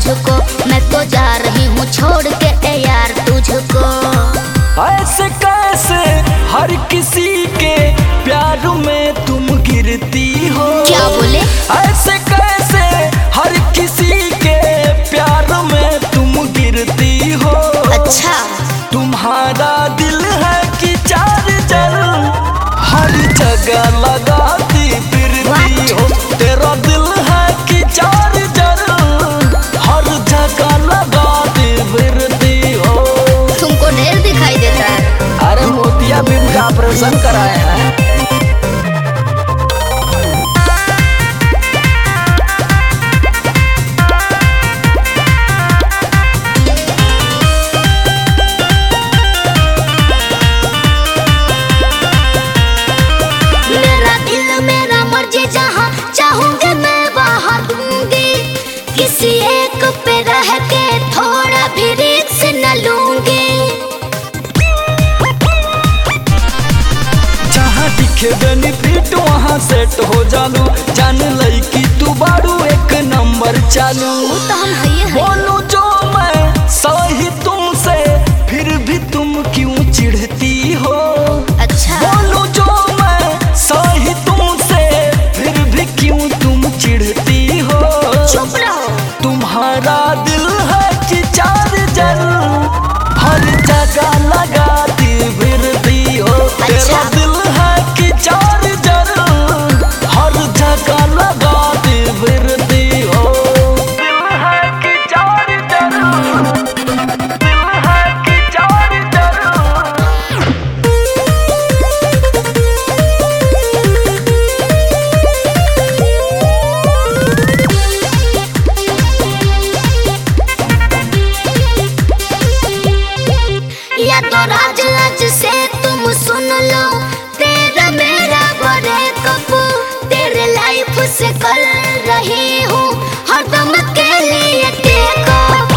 मुझको, मैं तो जा रही हूँ छोड़ के ए यार तुझको। ऐसे कैसे हर किसी के प्यार में तुम गिरती हो? क्या बोले? ऐसे कैसे हर किसी के प्यार में तुम गिरती हो? अच्छा, तुम्हारा दिल है कि चार्जर हर जगह लगाती फिरती हो। तेरा दिल है कि चार्जर हर जगह लगाती फिरती हो। तुमको ढेर दिखाई देता है। अरे मोतियाबिंद का ऑपरेशन कराए हैं। मेरा दिल मेरा मर्जी, जहाँ चाहूंगी मैं वहाँ दूंगी। किसी एक पे रह के थोड़ा भी रिस्क न लूंगी। जहाँ दिखे बेनिफिट वहाँ सेट हो जालू। जान लई कि तू बारू एक नंबर चालू। तो हम है बोलू जो मैं सही तुमसे, फिर भी तुम क्यों चिढ़ती हो? अच्छा, बोलू जो मैं सही तुमसे, फिर भी क्यों तुम चिढ़ती हो? चुप रहो। तुम्हारा दिल है कि चार्जर हर जगह लगाती फिरती हो। तेरा दिल है कि चार्जर हर जगह लगाती फिरती हो। दिल है कि चार्जर, दिल है कि चार्जर। या तो राज लाज से तुम सुन लो, तेरा मेरा ब्रेकअप तेरे लाइफ से कर रही हूँ हरदम के लिए टेक अप।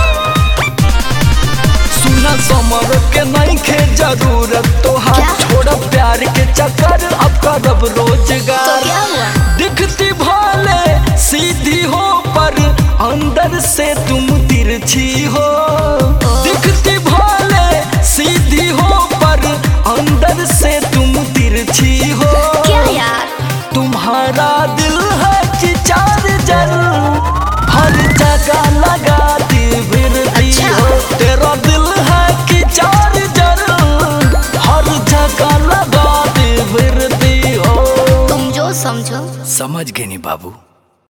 सुना समर के नहीं खे जरूरत तो हाथ क्या? छोड़ प्यार के चक्कर अब करब रोजगार। तो क्या हुआ? दिखती भले सीधी हो पर अंदर से तुम तिरछी हो। दिखती भले सीधी हो पर अंदर से तुम तिरछी हो। क्या यार? तुम्हारा दिल है कि चार्जर हर जगह लगाती फिरती अच्छा। हो। तेरा दिल है कि चार्जर हर जगह लगाती फिरती हो। तुम जो समझो। समझ गए नी बाबू।